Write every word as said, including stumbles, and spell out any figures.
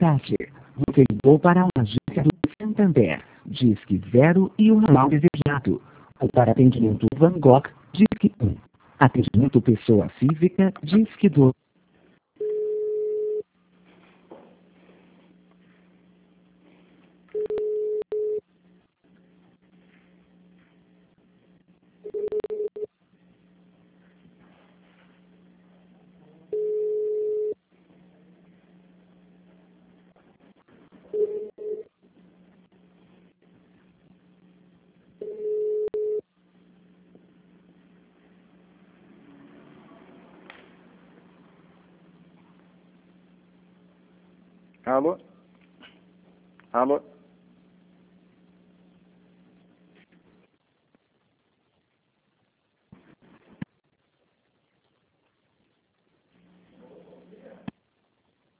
tarde. Você ligou para uma agência do Santander. Disque zero e o ramal desejado. Ou para atendimento Van Gogh, Disque um. Atendimento pessoa física, Disque dois. Alô? Alô?